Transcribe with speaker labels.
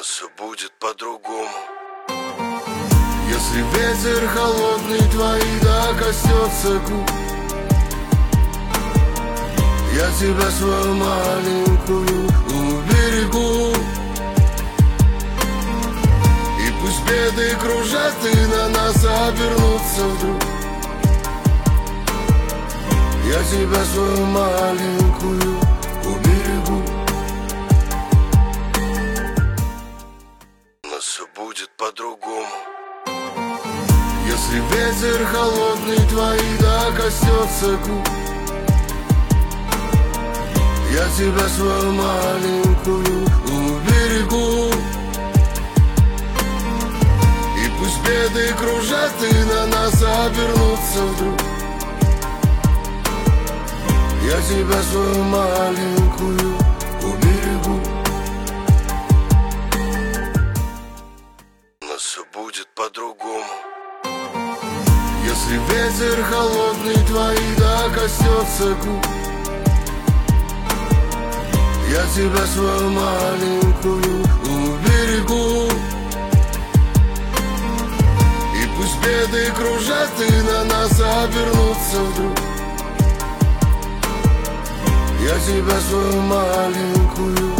Speaker 1: все будет по-другому. Если ветер холодный твои коснется губ, я тебя свою маленькую уберегу. И пусть беды кружат и на нас обернутся вдруг, я тебя свою маленькую уберегу. Но все будет по-другому. Если ветер холодный твои коснется губ, я тебя свою маленькую уберегу. И пусть беды кружат и на нас обернутся вдруг, я тебя свою маленькую уберегу. Но все будет по-другому. Если ветер холодный твои коснется губ, я тебя свою маленькую уберегу. И пусть беды кружат и на нас обернутся вдруг, я тебя свою маленькую